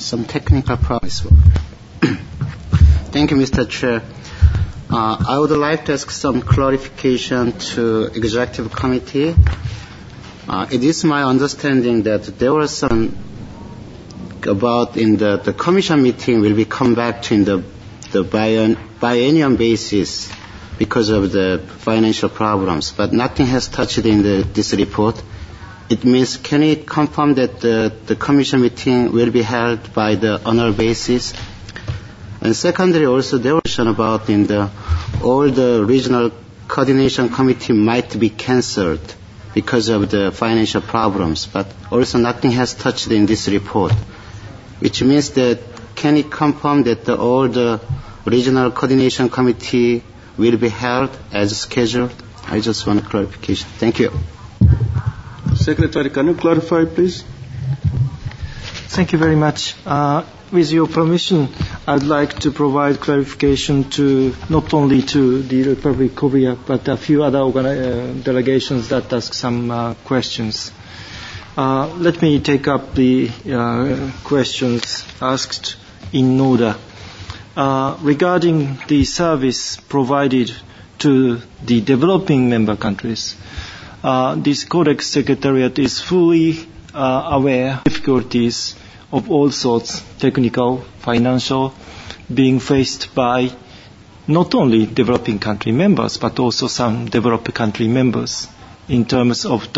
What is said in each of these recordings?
some technical problems. Thank you, Mr. Chair. I would like to ask some clarification to Executive Committee. It is my understanding that there was some about in the Commission meeting will be come back to in the biennial basis because of the financial problems, but nothing has touched in this report. It means, can it confirm that the Commission meeting will be held by the annual basis? And secondly, also there was question about all the regional coordination committee might be cancelled because of the financial problems, but also nothing has touched in this report, which means that can it confirm that all the regional coordination committee will be held as scheduled? I just want a clarification. Thank you. Secretary, can you clarify, please? Thank you very much. With your permission, I'd like to provide clarification to not only to the Republic of Korea, but a few other delegations that ask some questions. Let me take up the questions asked in order. Regarding the service provided to the developing member countries, this Codex Secretariat is fully aware of difficulties of all sorts, technical, financial, being faced by not only developing country members, but also some developed country members in terms of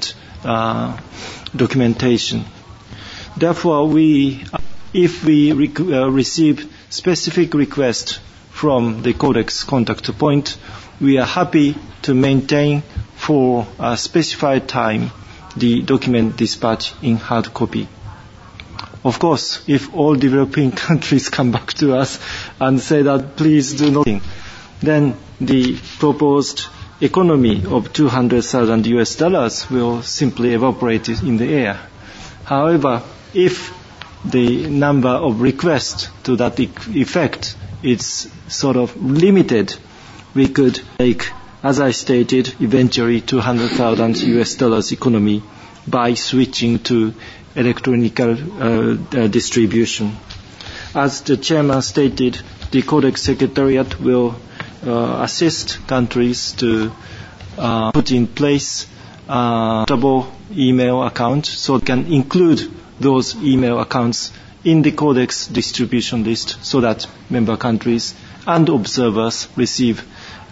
documentation. Therefore, if we receive specific request from the Codex contact point, we are happy to maintain for a specified time the document dispatch in hard copy. Of course, if all developing countries come back to us and say that please do nothing, then the proposed economy of $200,000 will simply evaporate in the air. However, if the number of requests to that effect is sort of limited, we could make, as I stated, eventually $200,000 economy by switching to electronic distribution. As the chairman stated, the Codex Secretariat will assist countries to put in place a portable email account so it can include those email accounts in the Codex distribution list so that member countries and observers receive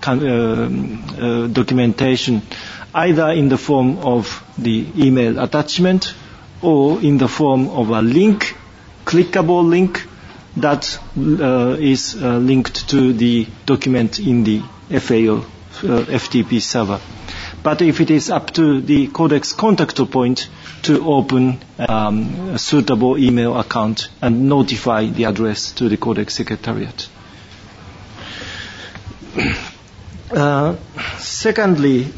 documentation either in the form of the email attachment or in the form of a link, clickable link that is linked to the document in the FAO, FTP server. But if it is up to the Codex contact point to open a suitable email account and notify the address to the Codex Secretariat. Secondly,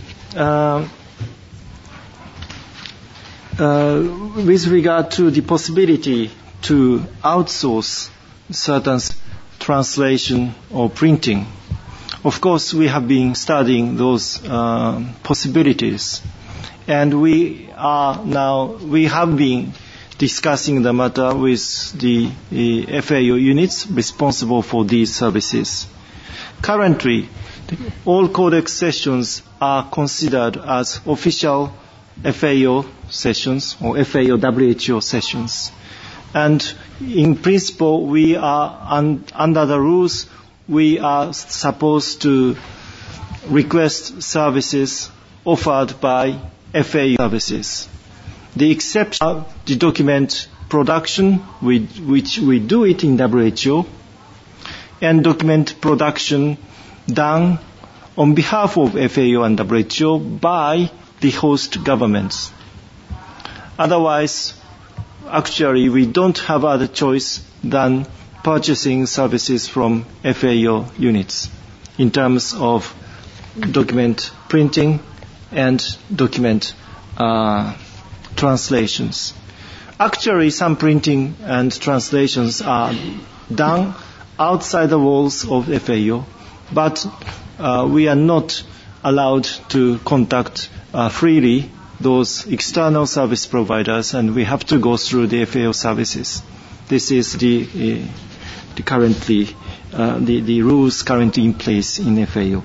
with regard to the possibility to outsource certain translation or printing, of course we have been studying those possibilities, and we have been discussing the matter with the FAO units responsible for these services. Currently, all Codex sessions are considered as official FAO sessions or FAO WHO sessions. And in principle, we are under the rules, we are supposed to request services offered by FAO services. The exception of the document production, which we do it in WHO, and document production done on behalf of FAO and WHO by the host governments. Otherwise, actually, we don't have other choice than purchasing services from FAO units in terms of document printing and document translations. Actually, some printing and translations are done outside the walls of FAO, but we are not allowed to contact freely those external service providers, and we have to go through the FAO services. This is the rules currently in place in FAO.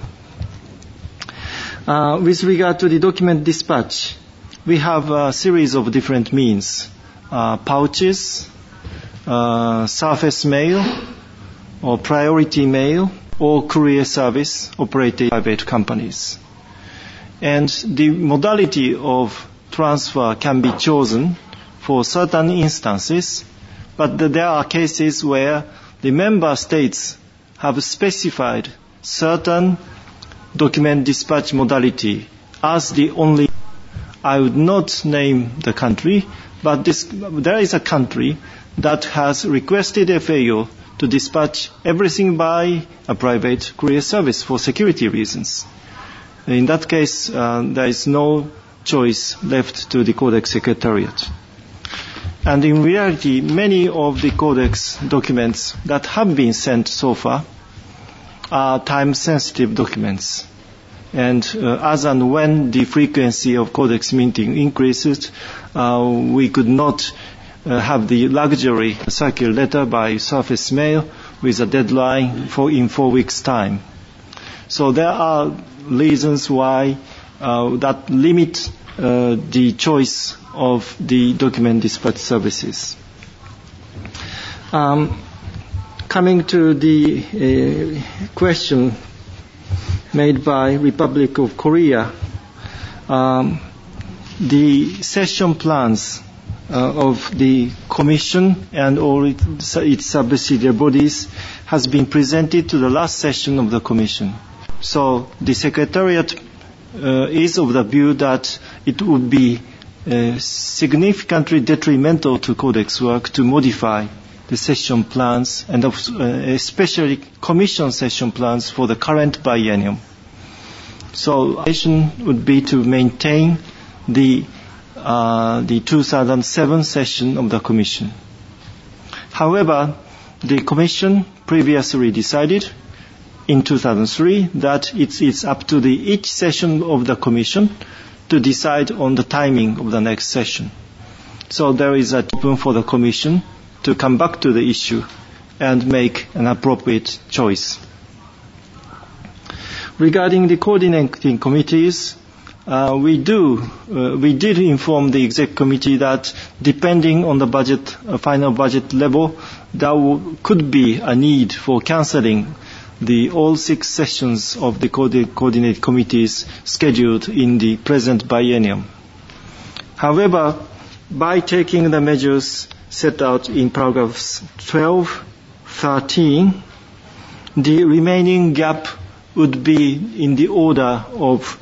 With regard to the document dispatch, we have a series of different means: pouches, surface mail, or priority mail, or courier service operated by private companies. And the modality of transfer can be chosen for certain instances, but there are cases where the member states have specified certain document dispatch modality as the only. I would not name the country, but there is a country that has requested FAO to dispatch everything by a private courier service for security reasons. In that case, there is no choice left to the Codex Secretariat. And in reality, many of the Codex documents that have been sent so far are time-sensitive documents. And as and when the frequency of Codex minting increases, we could not have the luxury circular letter by surface mail with a deadline in 4 weeks' time. So there are reasons why that limit the choice of the document dispatch services. Coming to the question made by Republic of Korea, the session plans of the Commission and all its subsidiary bodies has been presented to the last session of the Commission. So the Secretariat is of the view that it would be significantly detrimental to Codex work to modify the session plans, and especially Commission session plans for the current biennium. So the session would be to maintain the 2007 session of the Commission. However, the Commission previously decided in 2003 that it's up to each session of the Commission to decide on the timing of the next session. So there is an open for the Commission to come back to the issue and make an appropriate choice. Regarding the coordinating committees, we did inform the exec committee that depending on the final budget level, there could be a need for cancelling all 6 sessions of the coordinating committees scheduled in the present biennium. However, by taking the measures set out in paragraphs 12, 13, the remaining gap would be in the order of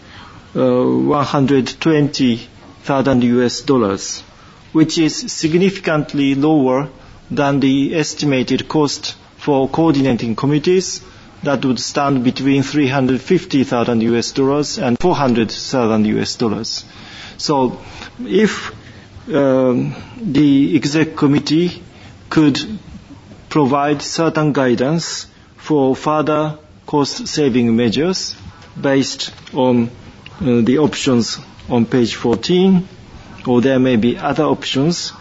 $120,000, which is significantly lower than the estimated cost for coordinating committees that would stand between $350,000 and $400,000. So if the exec committee could provide certain guidance for further cost-saving measures based on the options on page 14, or there may be other options,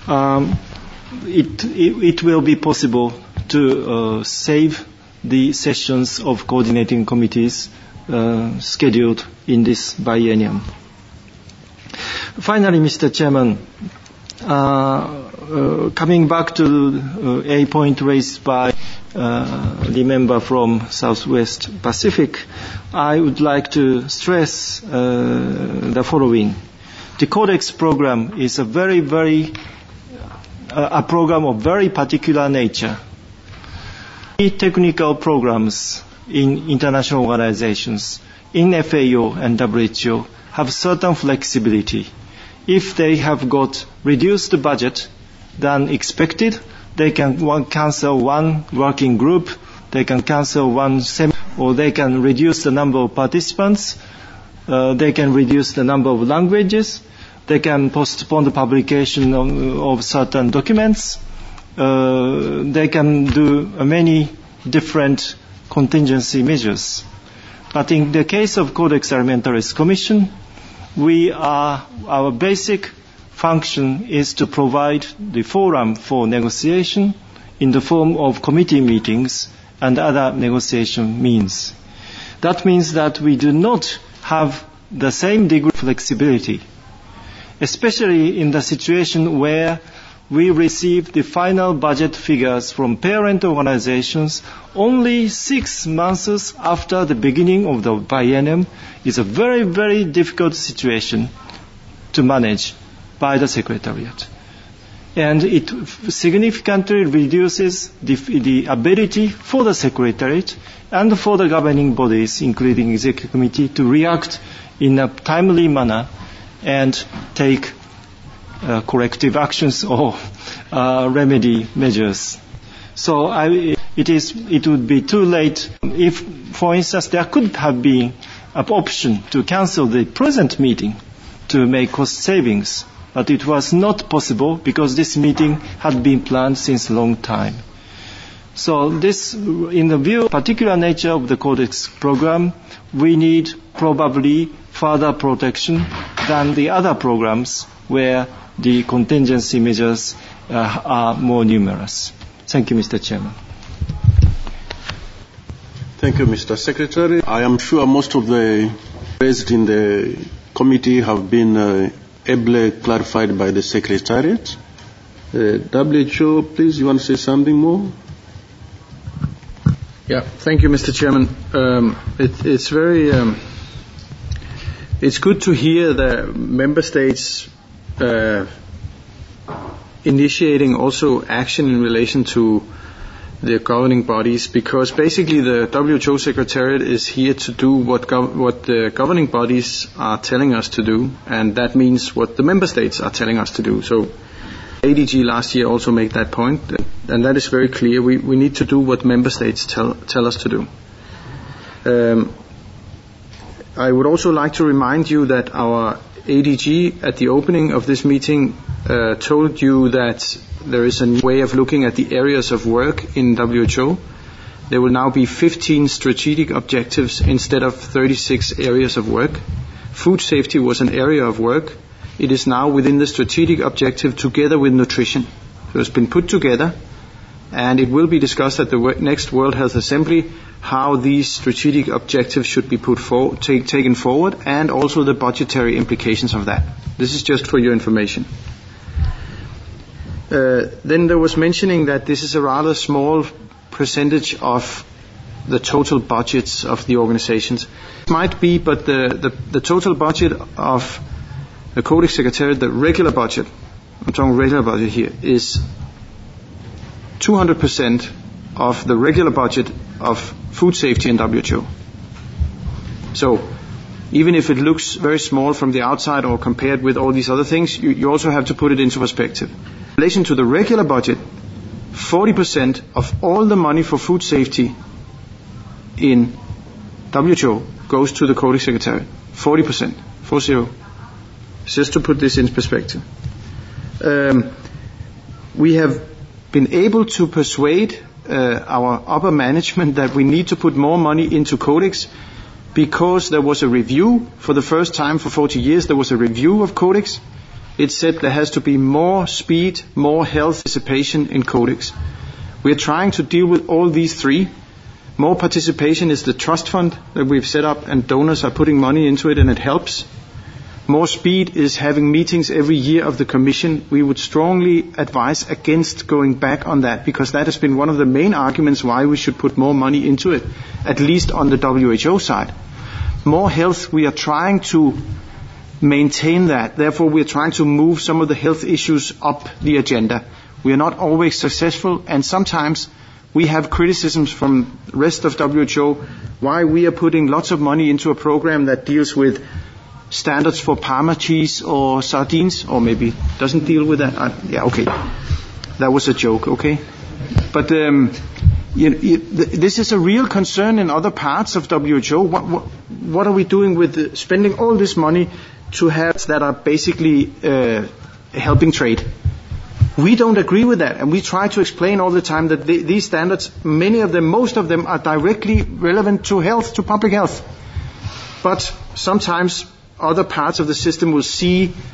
it will be possible to save the sessions of coordinating committees scheduled in this biennium. Finally, Mr. Chairman, coming back to a point raised by the member from Southwest Pacific, I would like to stress the following. The Codex program is a a program of very particular nature. Technical programs in international organizations, in FAO and WHO, have certain flexibility. If they have got reduced budget than expected, they can cancel one working group, they can cancel one seminar, or they can reduce the number of participants, they can reduce the number of languages, they can postpone the publication of certain documents, they can do many different contingency measures. But in the case of Codex Alimentarius Commission, our basic function is to provide the forum for negotiation in the form of committee meetings and other negotiation means. That means that we do not have the same degree of flexibility, especially in the situation where we receive the final budget figures from parent organizations only 6 months after the beginning of the biennium. Is a very, very difficult situation to manage by the Secretariat. And it significantly reduces the ability for the Secretariat and for the governing bodies, including Executive Committee, to react in a timely manner and take corrective actions or remedy measures. So it would be too late if, for instance, there could have been an option to cancel the present meeting to make cost savings, but it was not possible because this meeting had been planned since a long time. So this, in the view of particular nature of the Codex program, we need probably further protection than the other programs where the contingency measures are more numerous. Thank you, Mr. Chairman. Thank you, Mr. Secretary. I am sure most of the raised in the committee have been ably clarified by the Secretariat. WHO, please, you want to say something more? Yeah, thank you, Mr. Chairman. It's very, it's good to hear the member states initiating also action in relation to the governing bodies, because basically the WHO Secretariat is here to do what the governing bodies are telling us to do, and that means what the member states are telling us to do. So ADG last year also made that point, and that is very clear. We need to do what member states tell us to do. I would also like to remind you that our ADG at the opening of this meeting told you that there is a new way of looking at the areas of work in WHO. There will now be 15 strategic objectives instead of 36 areas of work. Food safety was an area of work. It is now within the strategic objective together with nutrition. So it's been put together, and it will be discussed at the next World Health Assembly how these strategic objectives should be taken forward, and also the budgetary implications of that. This is just for your information. Then there was mentioning that this is a rather small percentage of the total budgets of the organizations. It might be, but the total budget of the Codex Secretariat, the regular budget, I'm talking regular budget here, is 200% of the regular budget of food safety in WHO. So even if it looks very small from the outside or compared with all these other things, you also have to put it into perspective. In relation to the regular budget, 40% of all the money for food safety in WHO goes to the Codex Secretariat. 40%. 40. Just to put this in perspective. We have been able to persuade our upper management that we need to put more money into Codex, because there was a review for the first time for 40 years. There was a review of Codex. It said there has to be more speed, more health participation in Codex. We are trying to deal with all these three. More participation is the trust fund that we've set up, and donors are putting money into it, and it helps. More speed is having meetings every year of the Commission. We would strongly advise against going back on that, because that has been one of the main arguments why we should put more money into it, at least on the WHO side. More health, we are trying to maintain that. Therefore, we are trying to move some of the health issues up the agenda. We are not always successful, and sometimes we have criticisms from the rest of WHO why we are putting lots of money into a program that deals with standards for Parma cheese or sardines, or maybe doesn't deal with that. Yeah, okay. That was a joke, okay? But this is a real concern in other parts of WHO. What are we doing with spending all this money to have that are basically helping trade? We don't agree with that, and we try to explain all the time that these standards, many of them, most of them, are directly relevant to health, to public health. But sometimes other parts of the system will see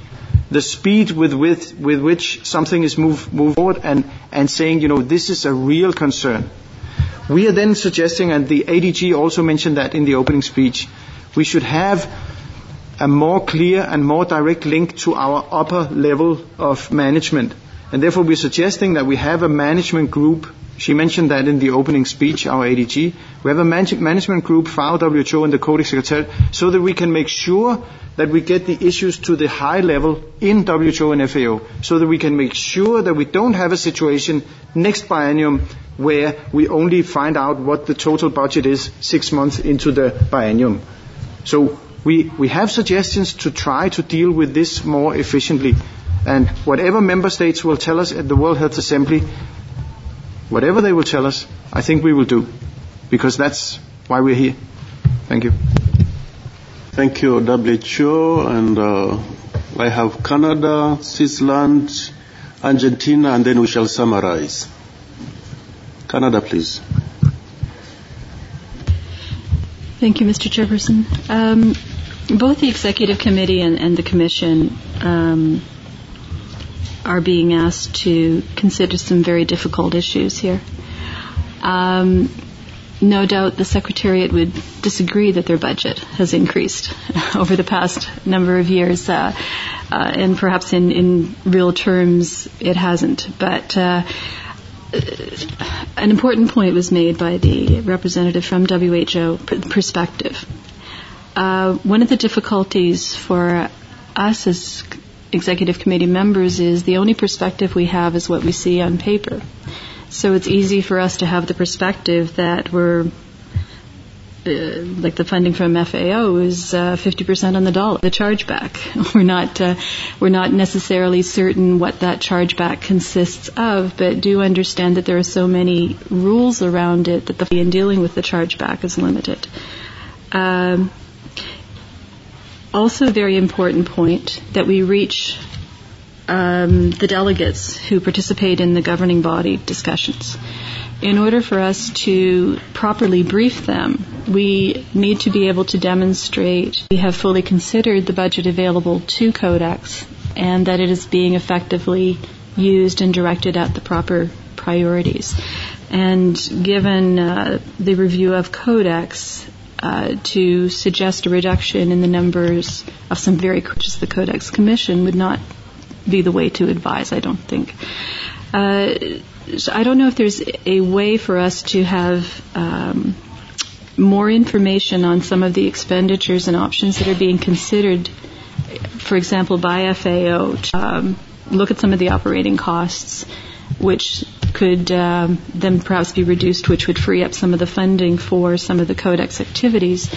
the speed with which something is moved forward and saying, this is a real concern. We are then suggesting, and the ADG also mentioned that in the opening speech, we should have a more clear and more direct link to our upper level of management. And therefore we're suggesting that we have a management group. She mentioned that in the opening speech, our ADG. We have a management group for our WHO and the Codex Secretariat so that we can make sure that we get the issues to the high level in WHO and FAO, so that we can make sure that we don't have a situation next biennium where we only find out what the total budget is 6 months into the biennium. So we have suggestions to try to deal with this more efficiently. And whatever member states will tell us at the World Health Assembly, whatever they will tell us, I think we will do. Because that's why we're here. Thank you. Thank you, WHO. And I have Canada, Switzerland, Argentina, and then we shall summarize. Canada, please. Thank you, Mr. Chairperson. Both the Executive Committee and the Commission are being asked to consider some very difficult issues here. No doubt the Secretariat would disagree that their budget has increased over the past number of years, and perhaps in real terms it hasn't. But an important point was made by the representative from WHO, perspective. One of the difficulties for us as Executive Committee members is the only perspective we have is what we see on paper. So it's easy for us to have the perspective that we're, like the funding from FAO is 50% on the dollar, the chargeback. We're not necessarily certain what that chargeback consists of, but do understand that there are so many rules around it that the fee in dealing with the chargeback is limited. Also a very important point that we reach the delegates who participate in the governing body discussions. In order for us to properly brief them, we need to be able to demonstrate we have fully considered the budget available to Codex and that it is being effectively used and directed at the proper priorities. And given the review of Codex, to suggest a reduction in the numbers of some very critical, the Codex Commission would not be the way to advise, I don't think. So I don't know if there's a way for us to have more information on some of the expenditures and options that are being considered, for example, by FAO, to look at some of the operating costs, which could then perhaps be reduced, which would free up some of the funding for some of the Codex activities.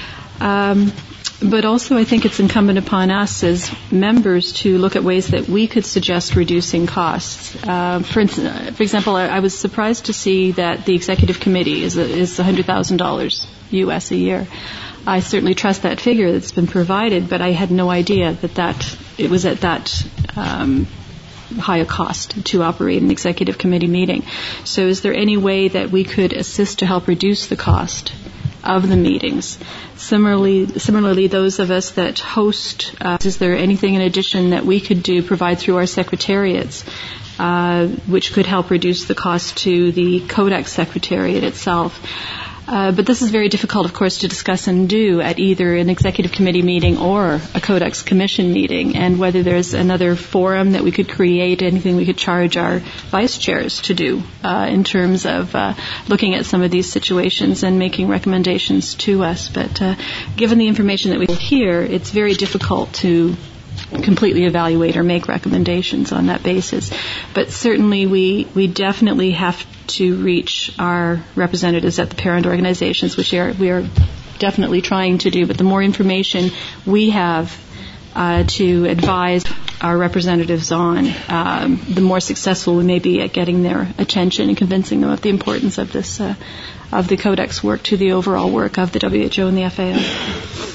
But also I think it's incumbent upon us as members to look at ways that we could suggest reducing costs. For example, I was surprised to see that the Executive Committee is $100,000 US a year. I certainly trust that figure that's been provided, but I had no idea that it was at that high a cost to operate an Executive Committee meeting. So is there any way that we could assist to help reduce the cost of the meetings? Similarly, those of us that host, is there anything in addition that we could provide through our secretariats, which could help reduce the cost to the Codex Secretariat itself? But this is very difficult, of course, to discuss and do at either an Executive Committee meeting or a Codex Commission meeting, and whether there's another forum that we could create, anything we could charge our vice chairs to do in terms of looking at some of these situations and making recommendations to us. But given the information that we hear, it's very difficult to completely evaluate or make recommendations on that basis. But certainly we definitely have to reach our representatives at the parent organizations, which we are definitely trying to do. But the more information we have to advise our representatives on, the more successful we may be at getting their attention and convincing them of the importance of this, of the Codex work to the overall work of the WHO and the FAO.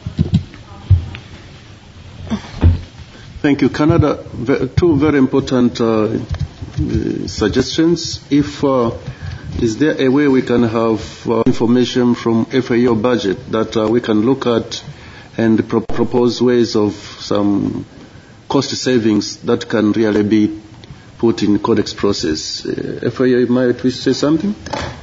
Thank you. Canada, two very important suggestions. Is there a way we can have information from FAO budget that we can look at and propose ways of some cost savings that can really be put in Codex process. FAO, you might wish to say something?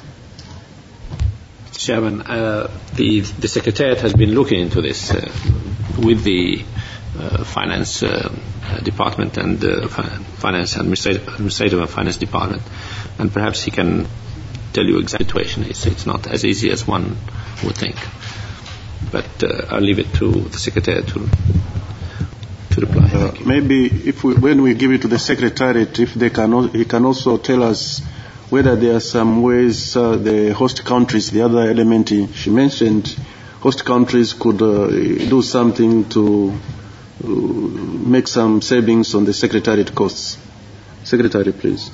Chairman, the Secretariat has been looking into this with the Finance Department and the Finance Administrative and Finance Department, and perhaps he can tell you exact situation. It's not as easy as one would think, but I'll leave it to the Secretariat to reply. Maybe when we give it to the Secretariat, if he can also tell us whether there are some ways the host countries, the other element she mentioned, host countries could do something to make some savings on the Secretariat costs. Secretary, please.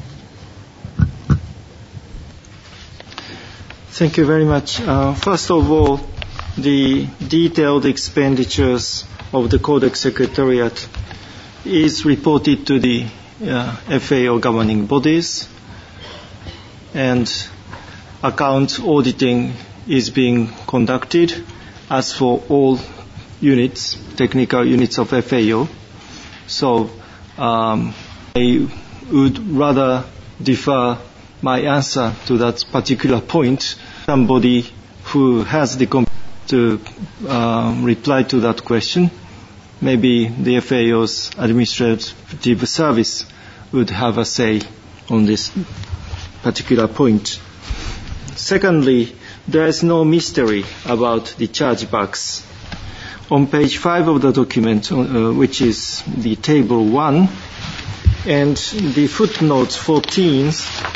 Thank you very much. First of all, the detailed expenditures of the Codex Secretariat is reported to the FAO governing bodies, and account auditing is being conducted as for all units, technical units of FAO. So I would rather defer my answer to that particular point. Somebody who has the to reply to that question. Maybe the FAO's administrative service would have a say on this particular point. Secondly, there is no mystery about the chargebacks. On page 5 of the document, which is the table 1, and the footnotes 14,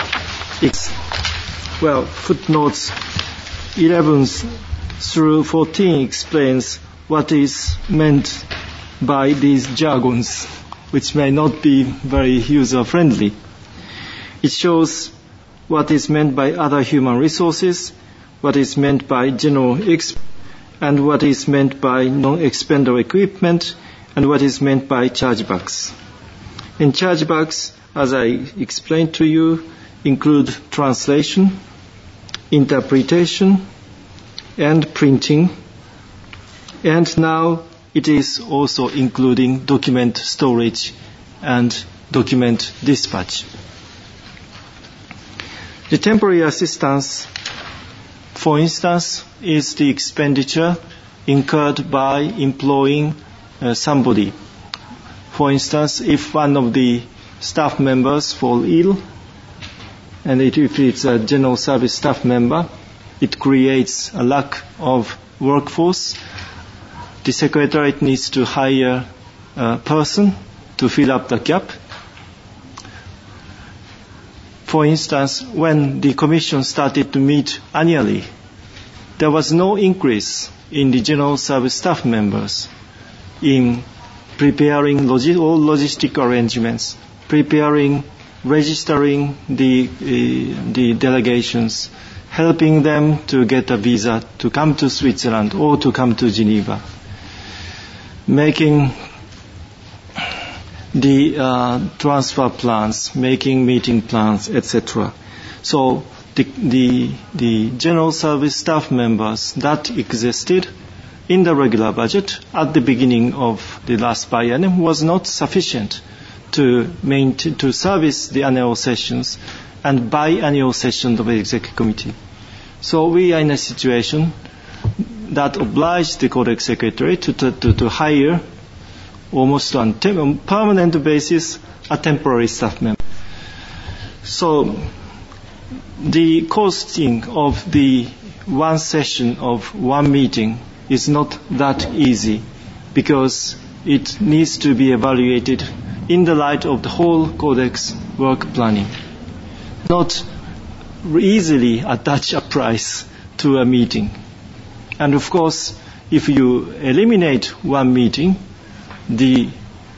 footnotes 11 through 14 explains what is meant by these jargons, which may not be very user-friendly. It shows what is meant by other human resources, what is meant by general and what is meant by non-expendable equipment, and what is meant by chargebacks. And chargebacks, as I explained to you, include translation, interpretation, and printing, and now it is also including document storage and document dispatch. The temporary assistance, for instance, is the expenditure incurred by employing somebody. For instance, if one of the staff members fall ill, and if it's a general service staff member, it creates a lack of workforce. The Secretariat needs to hire a person to fill up the gap. For instance, when the Commission started to meet annually, there was no increase in the general service staff members in preparing all logistic arrangements, preparing, registering the delegations, helping them to get a visa to come to Switzerland or to come to Geneva, making the transfer plans, making meeting plans, etc. So the general service staff members that existed in the regular budget at the beginning of the last biennium was not sufficient to service the annual sessions and biannual sessions of the Executive Committee. So we are in a situation that obliged the Codex Secretary to hire almost on a permanent basis a temporary staff member. So the costing of the one session of one meeting is not that easy, because it needs to be evaluated in the light of the whole Codex work planning. Not easily attach a price to a meeting. And of course, if you eliminate one meeting, the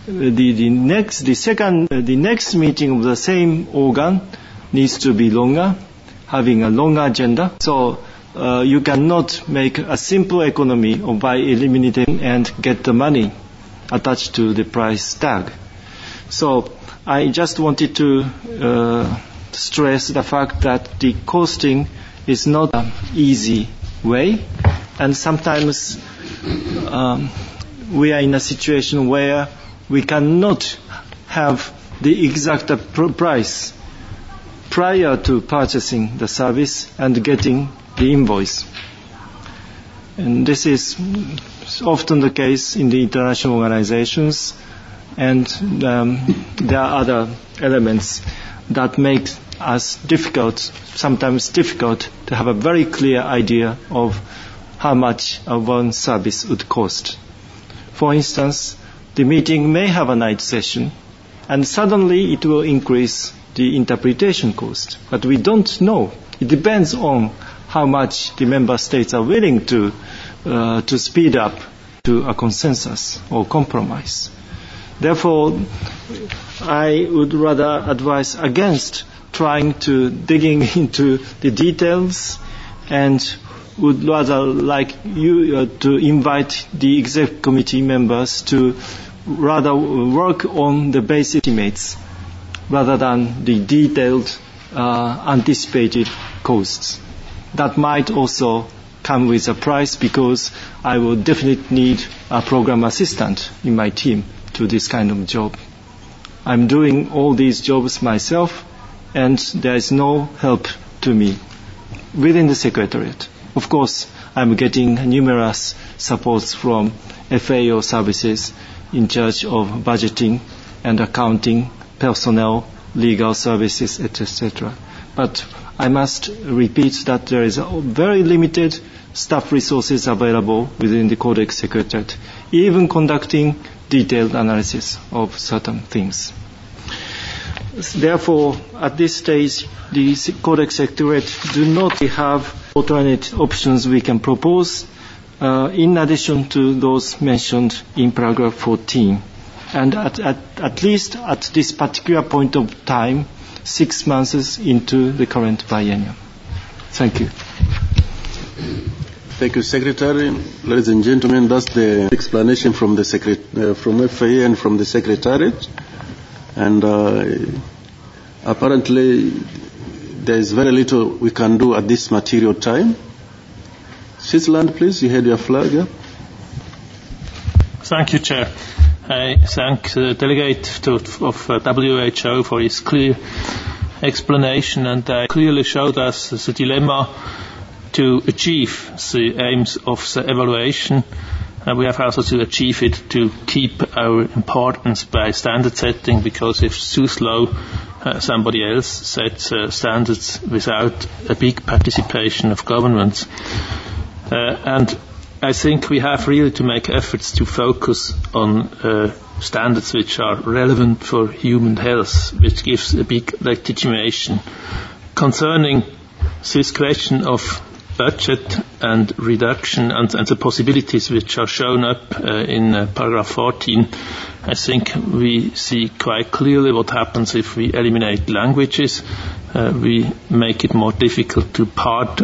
next meeting of the same organ needs to be longer, having a longer agenda. So you cannot make a simple economy by eliminating and get the money attached to the price tag. So I just wanted to stress the fact that the costing is not an easy way, and sometimes we are in a situation where we cannot have the exact price prior to purchasing the service and getting the invoice. And this is often the case in the international organizations, and there are other elements that make us sometimes difficult to have a very clear idea of how much one service would cost. For instance, the meeting may have a night session, and suddenly it will increase the interpretation cost. But we don't know. It depends on how much the member states are willing to speed up to a consensus or compromise. Therefore, I would rather advise against trying to digging into the details, and would rather like you to invite the exec committee members to rather work on the basic estimates rather than the detailed anticipated costs. That might also come with a price, because I will definitely need a program assistant in my team to this kind of job. I'm doing all these jobs myself, and there is no help to me within the Secretariat. Of course, I'm getting numerous supports from FAO services in charge of budgeting and accounting, personnel, legal services, etc. But I must repeat that there is a very limited staff resources available within the Codex Secretariat, even conducting detailed analysis of certain things. Therefore, at this stage, the Codex Secretariat do not have alternate options we can propose, in addition to those mentioned in paragraph 14. And at least at this particular point of time, 6 months into the current biennium. Thank you. Thank you, Secretary. Ladies and gentlemen, that's the explanation from the from FAA and from the Secretariat. And apparently, there is very little we can do at this material time. Switzerland, please, you had your flag up. Thank you, Chair. I thank the delegate of WHO for his clear explanation, and clearly showed us the dilemma to achieve the aims of the evaluation. We have also to achieve it to keep our importance by standard setting, because if it's too slow, somebody else sets standards without a big participation of governments. And I think we have really to make efforts to focus on standards which are relevant for human health, which gives a big legitimation. Concerning this question of budget and reduction and the possibilities which are shown up in paragraph 14, I think we see quite clearly what happens if we eliminate languages. We make it more difficult to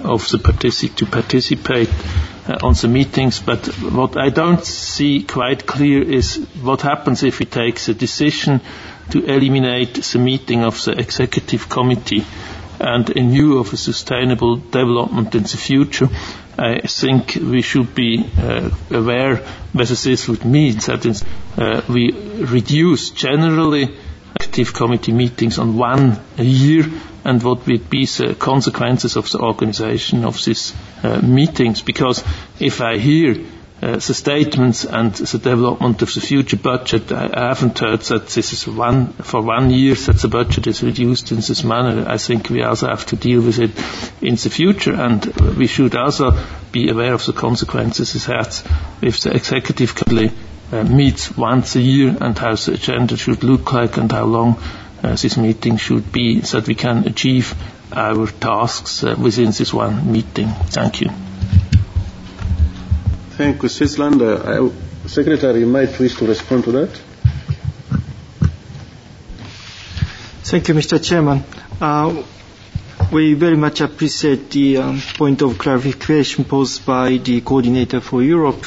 participate on the meetings. But what I don't see quite clear is what happens if we take the decision to eliminate the meeting of the executive committee, and in view of a sustainable development in the future, I think we should be aware whether this would mean that we reduce generally executive committee meetings on 1 year, and what would be the consequences of the organization of these meetings. Because if I hear the statements and the development of the future budget, I haven't heard that this is for 1 year that the budget is reduced in this manner. I think we also have to deal with it in the future, and we should also be aware of the consequences it has if the executive committee meets once a year, and how the agenda should look like, and how long this meeting should be, so that we can achieve our tasks within this one meeting. Thank you. Thank you, Switzerland. Secretary, you might wish to respond to that. Thank you, Mr. Chairman. We very much appreciate the point of clarification posed by the coordinator for Europe.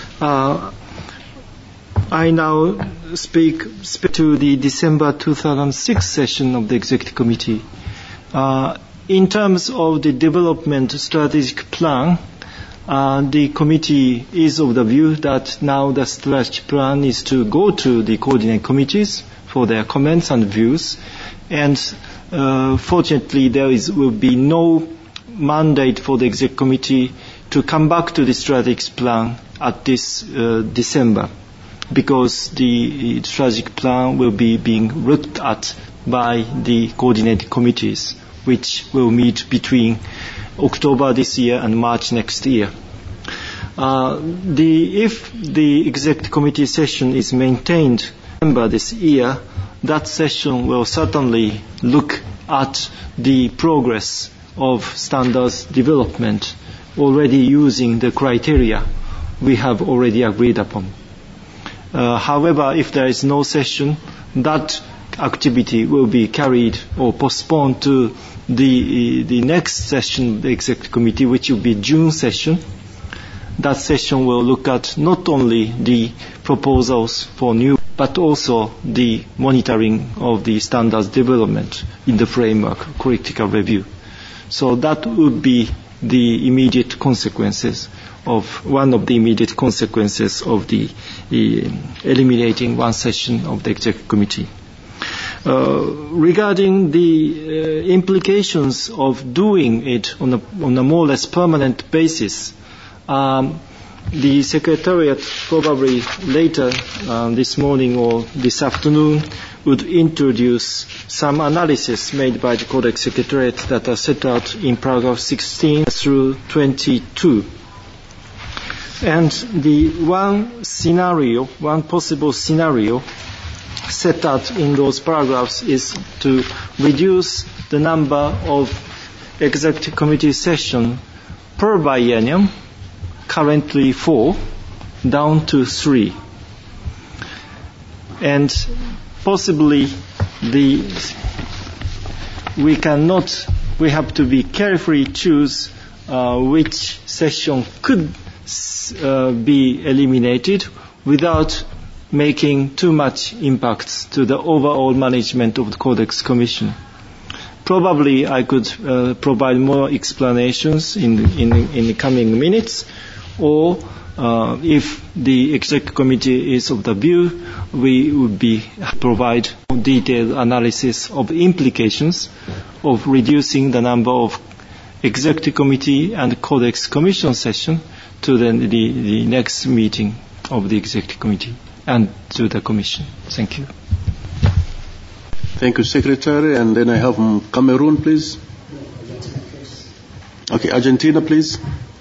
I now speak to the December 2006 session of the Executive Committee. In terms of the development strategic plan, The committee is of the view that now the strategy plan is to go to the coordinating committees for their comments and views. And fortunately, there will be no mandate for the exec committee to come back to the strategic plan at this December, because the strategic plan will be being looked at by the coordinating committees, which will meet between October this year and March next year. If the executive committee session is maintained in November this year, that session will certainly look at the progress of standards development, already using the criteria we have already agreed upon. However, if there is no session, that activity will be carried or postponed to the next session of the executive committee, which will be June session. That session will look at not only the proposals for new, but also the monitoring of the standards development in the framework, critical review. So that would be the immediate consequences of one of the immediate consequences of the eliminating one session of the executive committee. Regarding the implications of doing it on a more or less permanent basis, the Secretariat probably later this morning or this afternoon would introduce some analysis made by the Codex Secretariat that are set out in paragraph 16 through 22. And the one possible scenario set out in those paragraphs is to reduce the number of executive committee sessions per biennium, currently 4, down to 3. And possibly we have to be carefully choose which session could be eliminated without making too much impact to the overall management of the Codex Commission. Probably I could provide more explanations in the coming minutes, or if the executive committee is of the view, we would provide detailed analysis of implications of reducing the number of executive committee and Codex Commission session to the next meeting of the executive committee and to the commission. Thank you. Thank you, Secretary. And then I have Cameroon, please. Okay, Argentina, please.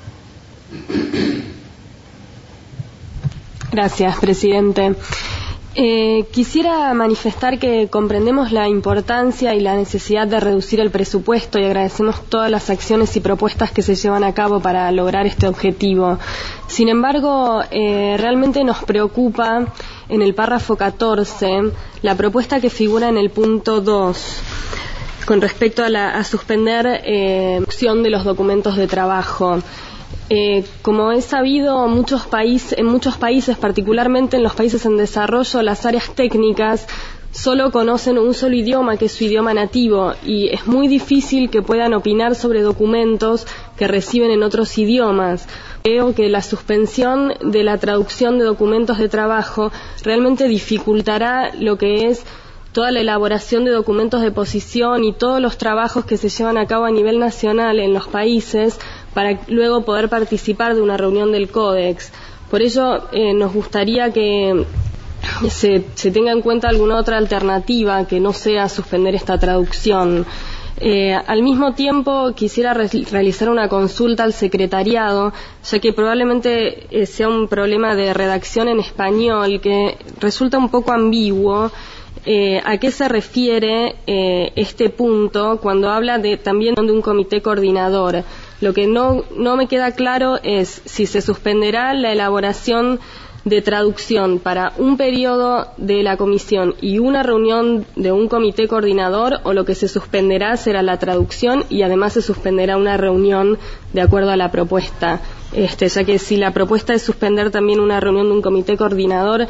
Gracias, presidente. Quisiera manifestar que comprendemos la importancia y la necesidad de reducir el presupuesto y agradecemos todas las acciones y propuestas que se llevan a cabo para lograr este objetivo. Sin embargo, realmente nos preocupa en el párrafo 14 la propuesta que figura en el punto 2 con respecto a suspender opción de los documentos de trabajo. Como es sabido, en muchos países, particularmente en los países en desarrollo, las áreas técnicas solo conocen un solo idioma, que es su idioma nativo, y es muy difícil que puedan opinar sobre documentos que reciben en otros idiomas. Creo que la suspensión de la traducción de documentos de trabajo realmente dificultará lo que es toda la elaboración de documentos de posición y todos los trabajos que se llevan a cabo a nivel nacional en los países para luego poder participar de una reunión del Códex. Por ello, nos gustaría que se tenga en cuenta alguna otra alternativa que no sea suspender esta traducción. Al mismo tiempo, quisiera realizar una consulta al secretariado, ya que probablemente sea un problema de redacción en español que resulta un poco ambiguo. ¿A qué se refiere este punto cuando habla también de un comité coordinador? Lo que no me queda claro es si se suspenderá la elaboración de traducción para un periodo de la comisión y una reunión de un comité coordinador, o lo que se suspenderá será la traducción y además se suspenderá una reunión de acuerdo a la propuesta. Ya que si la propuesta es suspender también una reunión de un comité coordinador,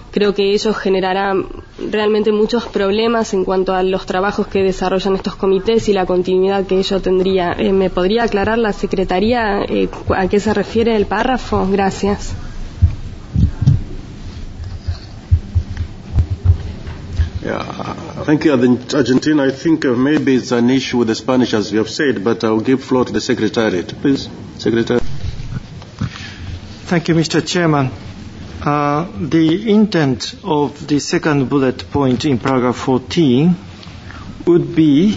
creo que ello generará realmente muchos problemas en cuanto a los trabajos que desarrollan estos comités y la continuidad que ello tendría. ¿Me podría aclarar la Secretaría a qué se refiere el párrafo? Gracias. Yeah, thank you, Argentina. I think maybe it's an issue with the Spanish, as you have said, but I'll give floor to the Secretariat. Please, Secretary. Thank you, Mr. Chairman. The intent of the second bullet point in paragraph 14 would be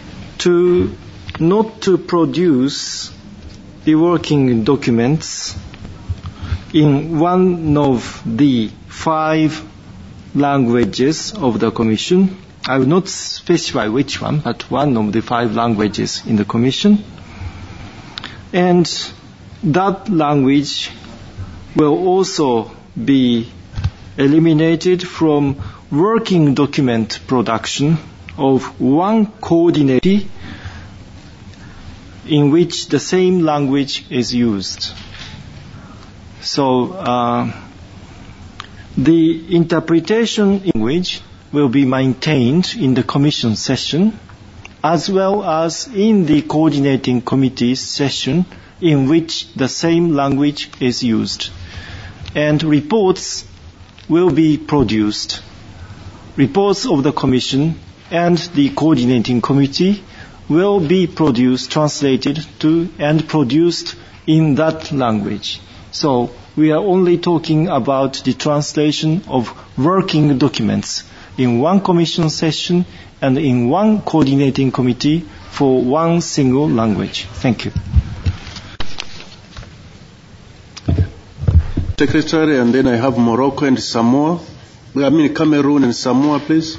not to produce the working documents in one of the 5 languages of the Commission. I will not specify which one, but one of the 5 languages in the Commission. And that language will also be eliminated from working document production of one coordinator in which the same language is used. So the interpretation language will be maintained in the Commission session as well as in the coordinating committee's session in which the same language is used. And reports will be produced. Reports of the Commission and the coordinating committee will be produced, translated to, and produced in that language. So we are only talking about the translation of working documents in one Commission session and in one coordinating committee for one single language. Thank you. Secretary, and then I have Morocco and Samoa. I mean Cameroon and Samoa, please.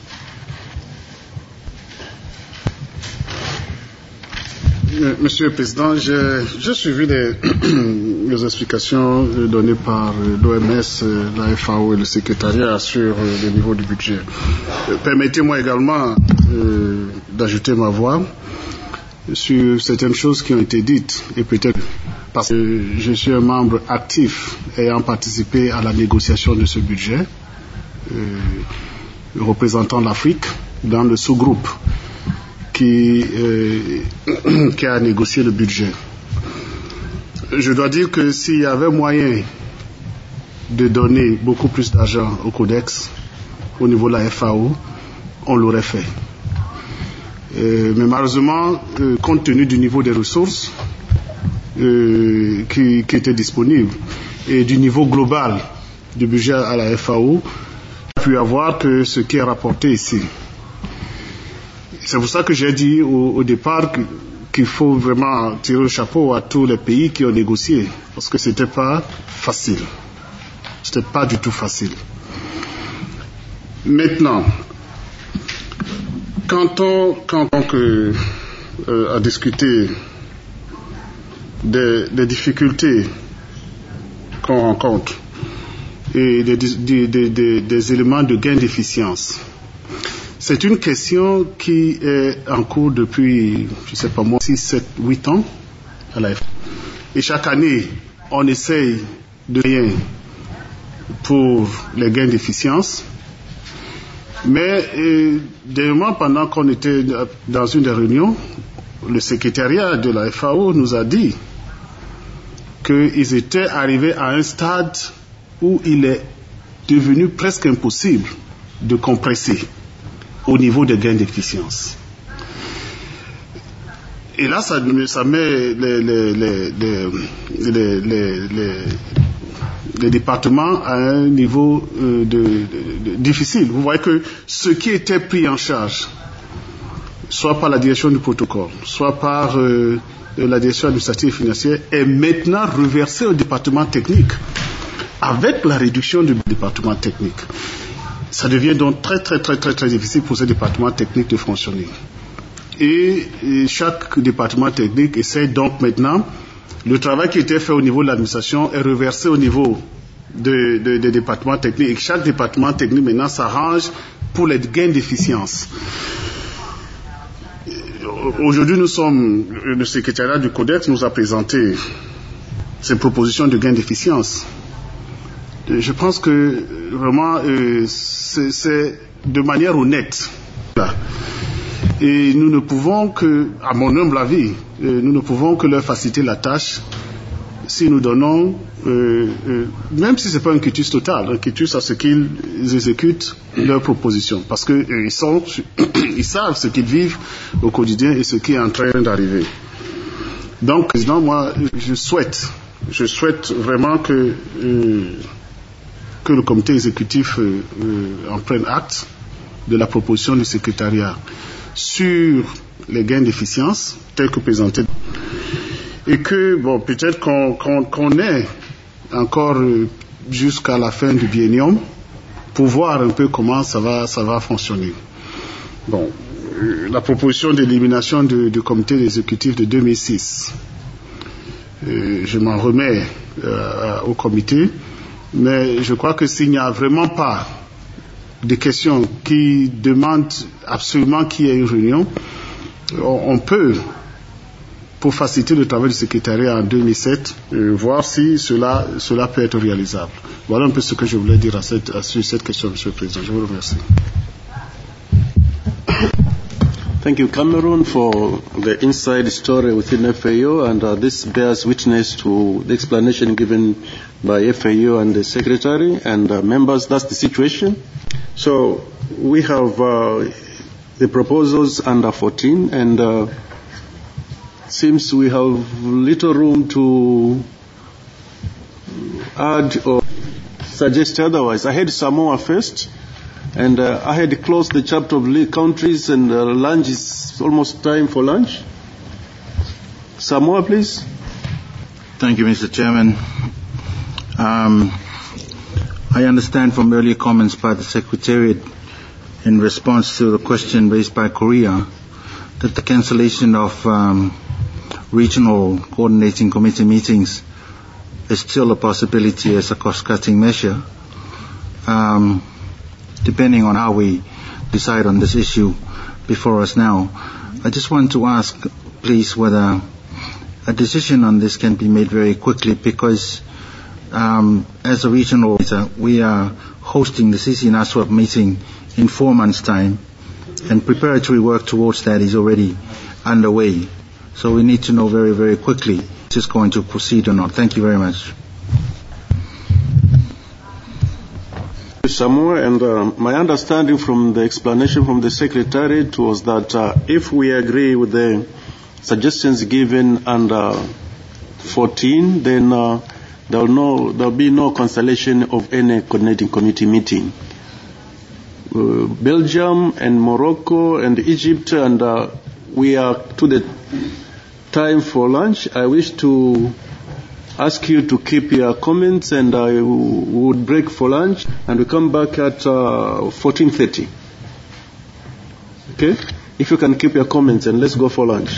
Monsieur le Président, j'ai suivi les explications données par l'OMS, la FAO et le secrétariat sur le niveau du budget. Permettez-moi également d'ajouter ma voix sur certaines choses qui ont été dites, et peut-être parce que je suis un membre actif ayant participé à la négociation de ce budget, représentant l'Afrique dans le sous-groupe qui a négocié le budget. Je dois dire que s'il y avait moyen de donner beaucoup plus d'argent au Codex au niveau de la FAO, on l'aurait fait. Mais malheureusement, compte tenu du niveau des ressources qui étaient disponibles et du niveau global du budget à la FAO, on a pu avoir que ce qui est rapporté ici. C'est pour ça que j'ai dit au départ qu'il faut vraiment tirer le chapeau à tous les pays qui ont négocié, parce que c'était pas facile. C'était pas du tout facile. Maintenant, quand on a discuté des difficultés qu'on rencontre et des éléments de gain d'efficience, c'est une question qui est en cours depuis, je sais pas moi, 6, 7, 8 ans à la FAO. Et chaque année, on essaye de rien pour les gains d'efficience. Mais dernièrement, pendant qu'on était dans une des réunions, le secrétariat de la FAO nous a dit qu'ils étaient arrivés à un stade où il est devenu presque impossible de compresser au niveau des gains d'efficience. Et là, ça met les départements à un niveau difficile. Vous voyez que ce qui était pris en charge, soit par la direction du protocole, soit par la direction administrative et financière, est maintenant reversé au département technique, avec la réduction du département technique. Ça devient donc très difficile pour ce département technique de fonctionner. Et chaque département technique essaie donc maintenant, le travail qui était fait au niveau de l'administration est reversé au niveau des départements techniques, et chaque département technique maintenant s'arrange pour les gains d'efficience. Aujourd'hui, le secrétariat du Codex nous a présenté ses propositions de gains d'efficience. Je pense que vraiment c'est de manière honnête. Et nous ne pouvons que, à mon humble avis, nous ne pouvons que leur faciliter la tâche si nous donnons, même si ce n'est pas un quitus total, un quitus à ce qu'ils exécutent leurs propositions. Parce qu'ils ils savent ce qu'ils vivent au quotidien et ce qui est en train d'arriver. Donc, président, moi, je souhaite vraiment que le comité exécutif en prenne acte de la proposition du secrétariat sur les gains d'efficience tels que présentés. Et que, bon, peut-être qu'on ait encore jusqu'à la fin du biennium pour voir un peu comment ça va fonctionner. Bon, la proposition d'élimination du comité exécutif de 2006, je m'en remets au comité, mais je crois que s'il n'y a vraiment pas de questions qui demandent absolument qu'il y ait une réunion, on peut, pour faciliter le travail du secrétariat en 2007, voir si cela peut être réalisable. Voilà un peu ce que je voulais dire sur cette question, Monsieur le Président. Je vous remercie. Thank you, Cameron, for the inside story within FAO, and this bears witness to the explanation given by FAO and the Secretary and members. That's the situation. So we have the proposals under 14, and seems we have little room to add or suggest otherwise. I had Samoa first. And I had closed the chapter of countries, and lunch is almost time for lunch. Samoa, please. Thank you, Mr. Chairman. I understand from earlier comments by the Secretariat in response to the question raised by Korea that the cancellation of regional coordinating committee meetings is still a possibility as a cost-cutting measure. Depending on how we decide on this issue before us now. I just want to ask, please, whether a decision on this can be made very quickly, because as a regional leader, we are hosting the CC-NASWAP meeting in 4 months' time, and preparatory work towards that is already underway. So we need to know very, very quickly if this is going to proceed or not. Thank you very much. Samoa, and my understanding from the explanation from the Secretariat was that if we agree with the suggestions given under 14, then there will be no cancellation of any coordinating committee meeting. Belgium and Morocco and Egypt, and we are to the time for lunch. I wish to ask you to keep your comments, and I would break for lunch, and we come back at 14:30. Okay? If you can keep your comments, and let's go for lunch.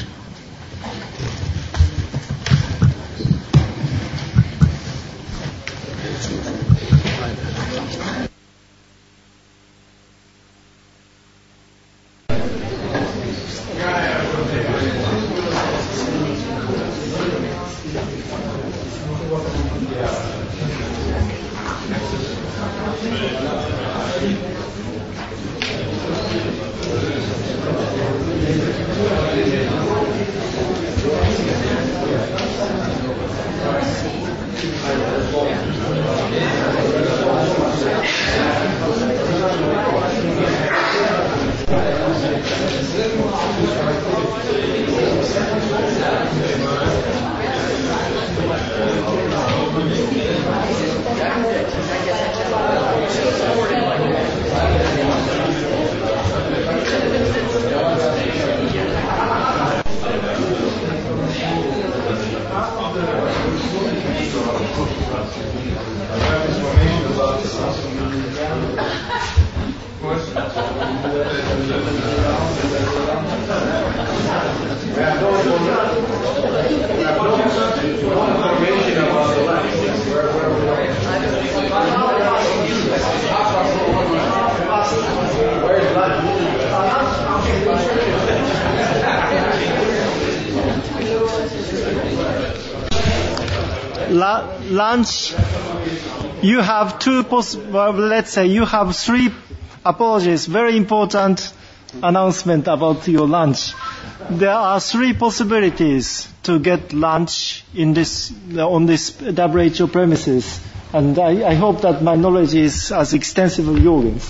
lunch, you have let's say you have three apologies, very important announcement about your lunch. There are three possibilities to get lunch on this WHO premises. And I hope that my knowledge is as extensive as yours.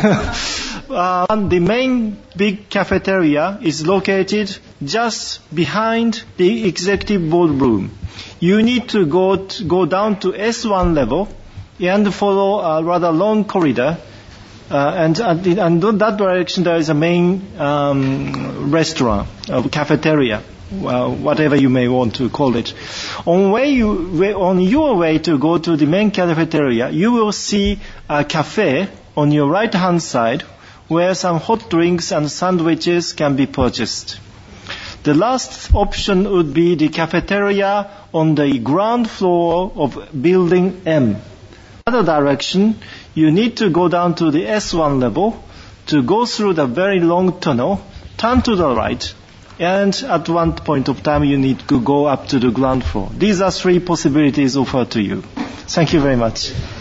The main big cafeteria is located just behind the executive boardroom. You need to go down to S1 level and follow a rather long corridor. And in that direction there is a main restaurant, cafeteria. Whatever you may want to call it. On your way to go to the main cafeteria, you will see a cafe on your right-hand side where some hot drinks and sandwiches can be purchased. The last option would be the cafeteria on the ground floor of building M. Other direction, you need to go down to the S1 level to go through the very long tunnel, turn to the right, and at one point of time you need to go up to the ground floor. These are three possibilities offered to you. Thank you very much.